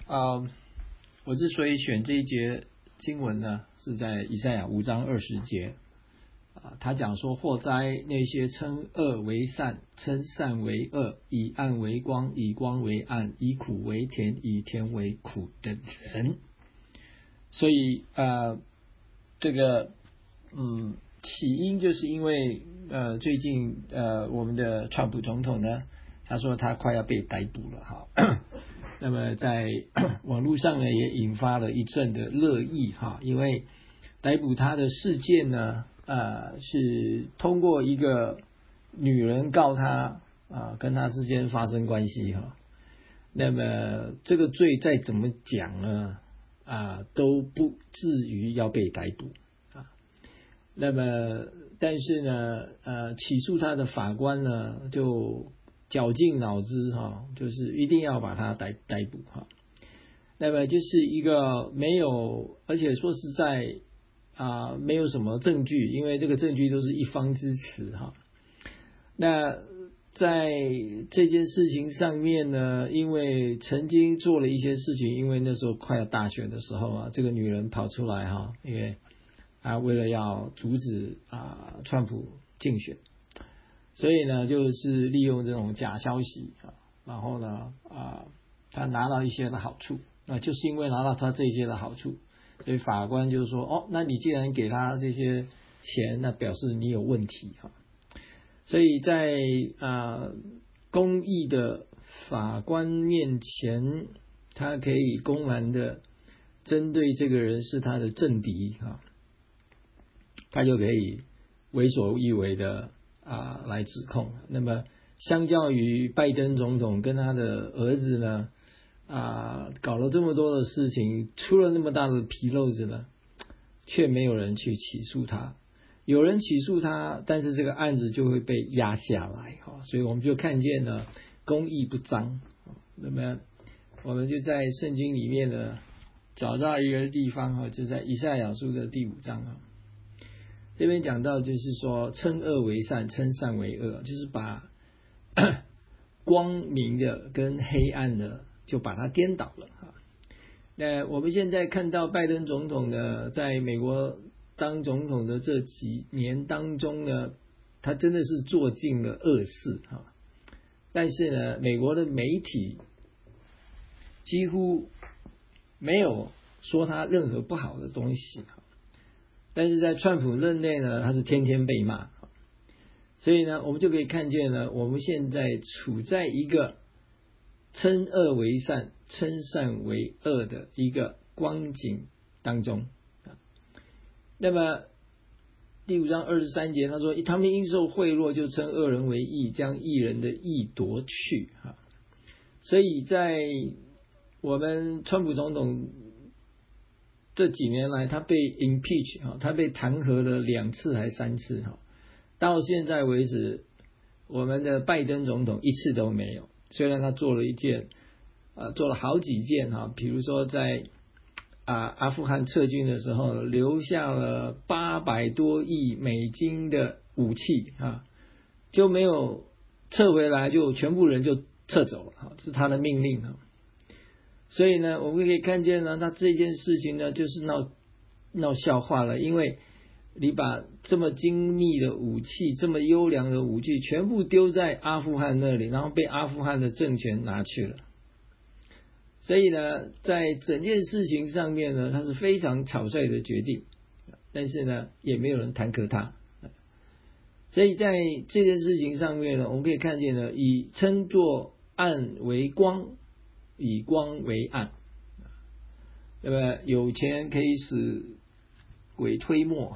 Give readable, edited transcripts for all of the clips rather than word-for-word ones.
我之所以选这一节经文呢，是在以赛亚5章20节他讲说，祸哉那些称恶为善，称善为恶，以暗为光，以光为暗，以苦为甜，以甜为苦的人。所以这个起因就是因为最近我们的川普总统呢，他说他快要被逮捕了哈。那么在网络上呢也引发了一阵的热议哈，因为逮捕他的事件呢是通过一个女人告他跟他之间发生关系哈。那么这个罪再怎么讲呢都不至于要被逮捕那么但是呢起诉他的法官呢就绞尽脑汁就是一定要把他逮捕那么就是一个没有，而且说实在没有什么证据，因为这个证据都是一方之词那在这件事情上面呢，因为曾经做了一些事情，因为那时候快要大选的时候这个女人跑出来因为为了要阻止川普竞选，所以呢就是利用这种假消息然后呢他拿到一些的好处，那就是因为拿到他这些的好处，所以法官就说那你既然给他这些钱，那表示你有问题所以在公义的法官面前，他可以公然的针对这个人是他的政敌他就可以为所欲为的来指控。那么相较于拜登总统跟他的儿子呢搞了这么多的事情，出了那么大的纰漏子呢，却没有人去起诉他。有人起诉他，但是这个案子就会被压下来所以我们就看见了公义不彰。那么我们就在圣经里面呢找到一个地方就在以赛亚书的第5章这边讲到就是说称恶为善，称善为恶，就是把光明的跟黑暗的就把它颠倒了那我们现在看到拜登总统呢，在美国当总统的这几年当中呢，他真的是做尽了恶事但是呢，美国的媒体几乎没有说他任何不好的东西但是在川普任内呢，他是天天被骂所以呢，我们就可以看见呢，我们现在处在一个称恶为善，称善为恶的一个光景当中那么第5章23节他说，他们因受贿赂，就称恶人为义，将义人的义夺去所以在我们川普总统这几年来，他被 impeach 他被弹劾了2次还3次到现在为止，我们的拜登总统1次都没有。虽然他做了好几件比如说在阿富汗撤军的时候，留下了800多亿美金的武器就没有撤回来，就全部人就撤走了是他的命令所以呢，我们可以看见呢，他这件事情呢，就是闹笑话了，因为你把这么精密的武器，这么优良的武器，全部丢在阿富汗那里，然后被阿富汗的政权拿去了。所以呢，在整件事情上面呢，他是非常草率的决定，但是呢，也没有人弹劾他。所以在这件事情上面呢，我们可以看见呢，以称作暗为光，以光为暗。那么有钱可以使鬼推磨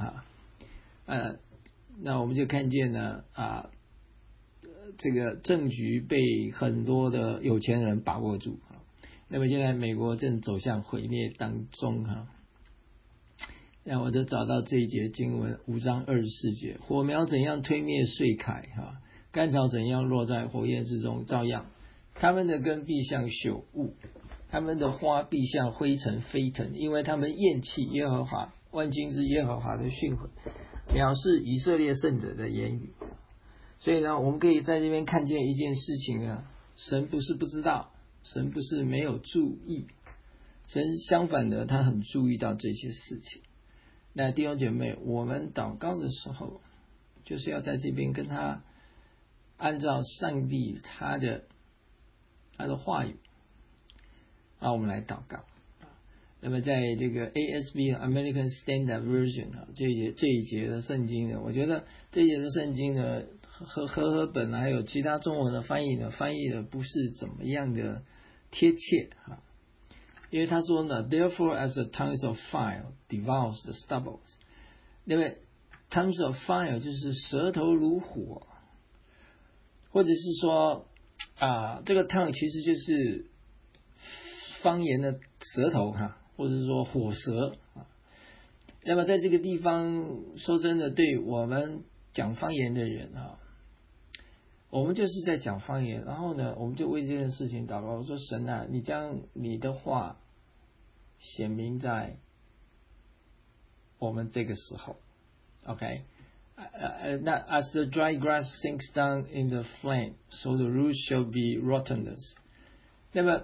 那我们就看见呢这个政局被很多的有钱人把握住那么现在美国正走向毁灭当中那我就找到这一节经文5章24节，火苗怎样推灭碎凯干草怎样落在火焰之中，照样他们的根必像朽物，他们的花必像灰尘飞腾，因为他们厌弃耶和华万军之耶和华的训诲，藐视以色列圣者的言语。所以呢，我们可以在这边看见一件事情神不是不知道，神不是没有注意， 神相反的，他很注意到这些事情。那弟兄姐妹，我们祷告的时候，就是要在这边跟他按照上帝他的话语我们来祷告。那么在这个 ASV American Standard Version 这一节的圣经呢，我觉得这一节的圣经呢和和合本还有其他中文的翻译的不是怎么样的贴切因为他说呢 Therefore as the tongues of fire devours the stubble， 因为 tongues of fire 就是舌头如火，或者是说这个 tongue 其实就是方言的舌头或者是说火舌那么在这个地方说真的，对我们讲方言的人我们就是在讲方言，然后呢我们就为这件事情祷告，我说神你将你的话显明在我们这个时候 OK那 as the dry grass sinks down in the flame, so the roots shall be rottenness。 那么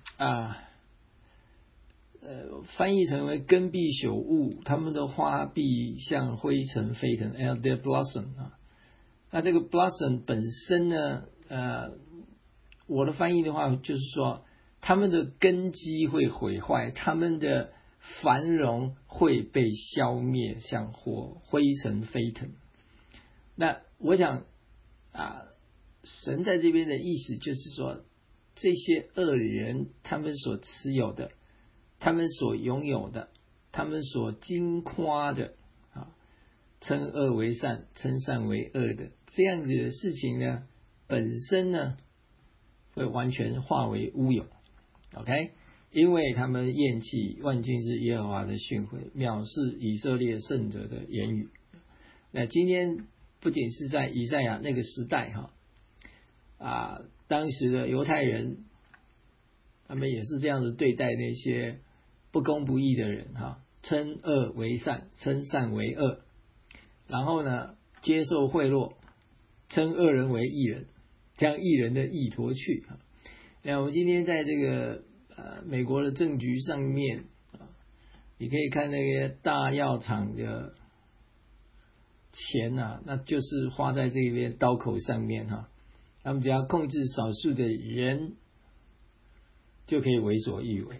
翻译成为根必朽物，他们的花必像灰尘飞腾 and their blossom 那这个 blossom 本身呢我的翻译的话就是说他们的根基会毁坏，他们的繁荣会被消灭，像灰尘飞腾。那我想神在这边的意思就是说，这些恶人他们所持有的，他们所拥有的，他们所矜夸的称恶为善，称善为恶的这样子的事情呢，本身呢会完全化为乌有 OK， 因为他们厌弃万军之耶和华的训诲，藐视以色列圣者的言语。那今天不仅是在以赛亚那个时代当时的犹太人他们也是这样子对待那些不公不义的人称恶为善，称善为恶，然后呢接受贿赂，称恶人为义人，将义人的义夺去那我们今天在这个美国的政局上面你可以看那些大药厂的钱那就是花在这边刀口上面他们只要控制少数的人就可以为所欲为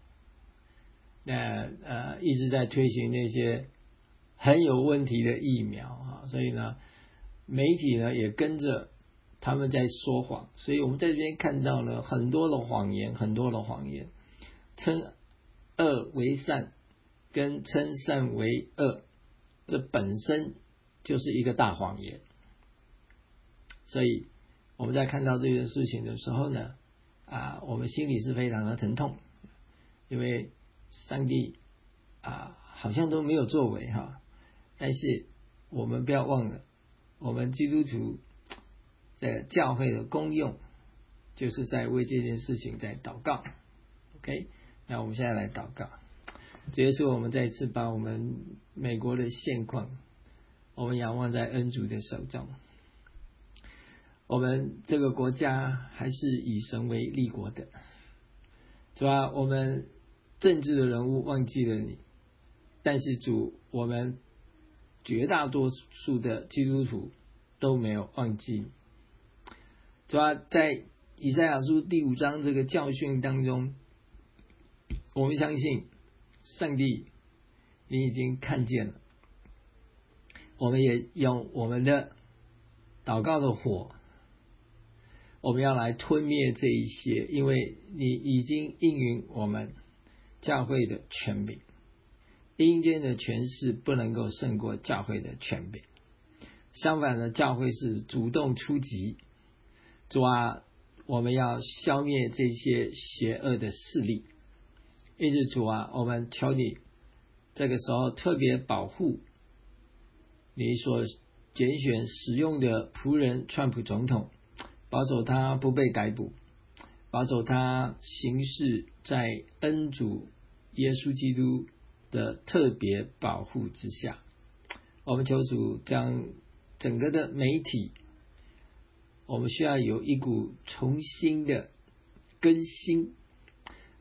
那一直在推行那些很有问题的疫苗所以呢媒体呢也跟着他们在说谎，所以我们在这边看到了很多的谎言，称恶为善跟称善为恶，这本身就是一个大谎言。所以我们在看到这件事情的时候呢我们心里是非常的疼痛，因为上帝好像都没有作为但是我们不要忘了，我们基督徒在教会的功用就是在为这件事情在祷告 OK， 那我们现在来祷告。这也是我们再一次把我们美国的现况我们仰望在恩主的手中。我们这个国家还是以神为立国的，是吧？我们政治的人物忘记了你，但是主，我们绝大多数的基督徒都没有忘记你，是吧？在以赛亚书第5章这个教训当中，我们相信上帝你已经看见了，我们也用我们的祷告的火，我们要来吞灭这一些，因为你已经应允我们教会的权柄，阴间的权势不能够胜过教会的权柄，相反的，教会是主动出击。主啊，我们要消灭这些邪恶的势力，因此主啊，我们求你这个时候特别保护你所拣选使用的仆人川普总统，保守他不被逮捕，保守他行事在恩主耶稣基督的特别保护之下。我们求主将整个的媒体，我们需要有一股重新的更新，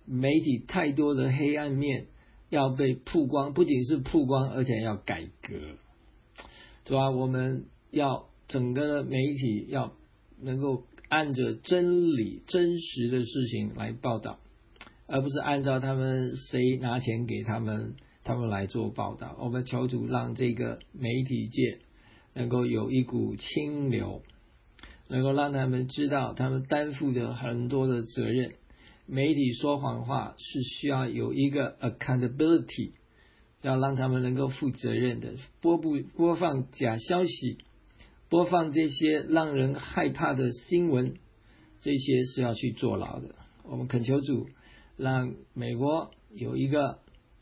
媒体太多的黑暗面要被曝光，不仅是曝光，而且要改革。主啊，我们要整个的媒体要能够按着真理真实的事情来报道，而不是按照他们谁拿钱给他们来做报道。我们求主让这个媒体界能够有一股清流，能够让他们知道他们担负的很多的责任。媒体说谎话是需要有一个 accountability， 要让他们能够负责任的。播放假消息，播放这些让人害怕的新闻，这些是要去坐牢的。我们恳求主让美国有一个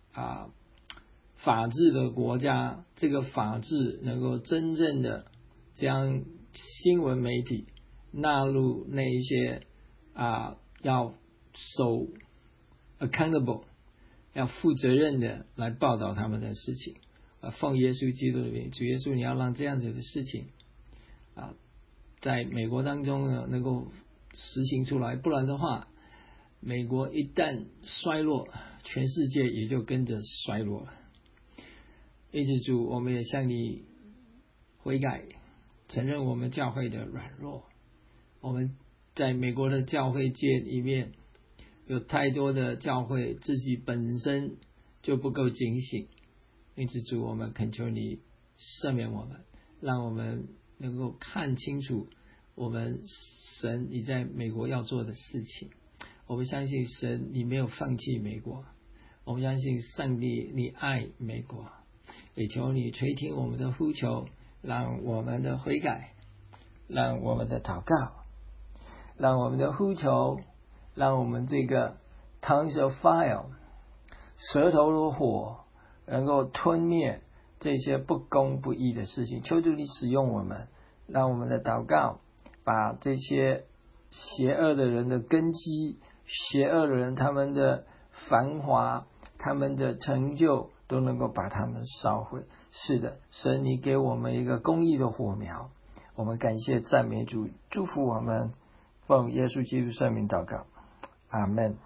法治的国家，这个法治能够真正的将新闻媒体纳入那一些要守 accountable， 要负责任的来报道他们的事情。奉耶稣基督的名，主耶稣，你要让这样子的事情在美国当中呢能够实行出来，不然的话，美国一旦衰落，全世界也就跟着衰落了。因此主，我们也向你悔改，承认我们教会的软弱。我们在美国的教会界里面，有太多的教会自己本身就不够警醒。因此主，我们恳求你赦免我们，让我们能够看清楚我们神你在美国要做的事情。我们相信神你没有放弃美国，我们相信上帝你爱美国，也求你垂听我们的呼求，让我们的悔改，让我们的祷告，让我们的呼求，让我们这个 tongues of fire 舌头的火能够吞灭这些不公不义的事情。求主你使用我们，让我们的祷告把这些邪恶的人的根基，邪恶的人他们的繁华，他们的成就都能够把他们烧毁。是的，神你给我们一个公义的火苗，我们感谢赞美主，祝福我们，奉耶稣基督圣名祷告，阿们。